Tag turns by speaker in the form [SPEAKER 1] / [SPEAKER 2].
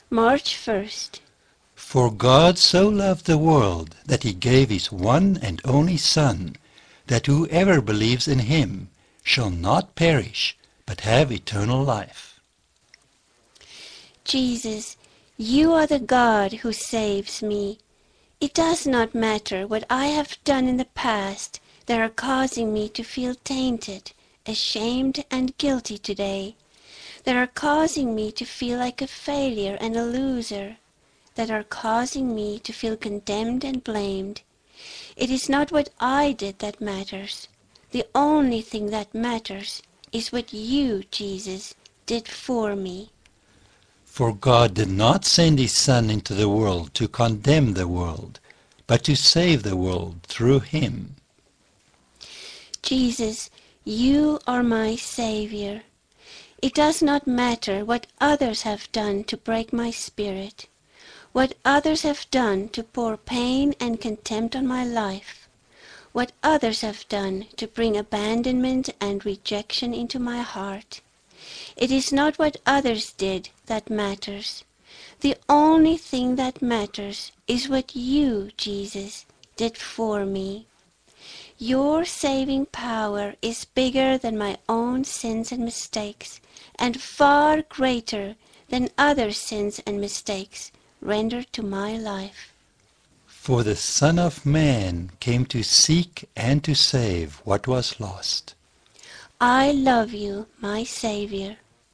[SPEAKER 1] March 1st.
[SPEAKER 2] For God so loved the world that he gave his one and only Son, that whoever believes in him shall not perish, but have eternal life.
[SPEAKER 1] Jesus, you are the God who saves me. It does not matter what I have done in the past that are causing me to feel tainted, ashamed, and guilty today, that are causing me to feel like a failure and a loser, that are causing me to feel condemned and blamed. It is not what I did that matters. The only thing that matters is what you, Jesus, did for me.
[SPEAKER 2] For God did not send his Son into the world to condemn the world, but to save the world through him.
[SPEAKER 1] Jesus, you are my Savior. It does not matter what others have done to break my spirit, what others have done to pour pain and contempt on my life, what others have done to bring abandonment and rejection into my heart. It is not what others did that matters. The only thing that matters is what you, Jesus, did for me. Your saving power is bigger than my own sins and mistakes, and far greater than other sins and mistakes rendered to my life.
[SPEAKER 2] For the Son of Man came to seek and to save what was lost.
[SPEAKER 1] I love you, my Savior.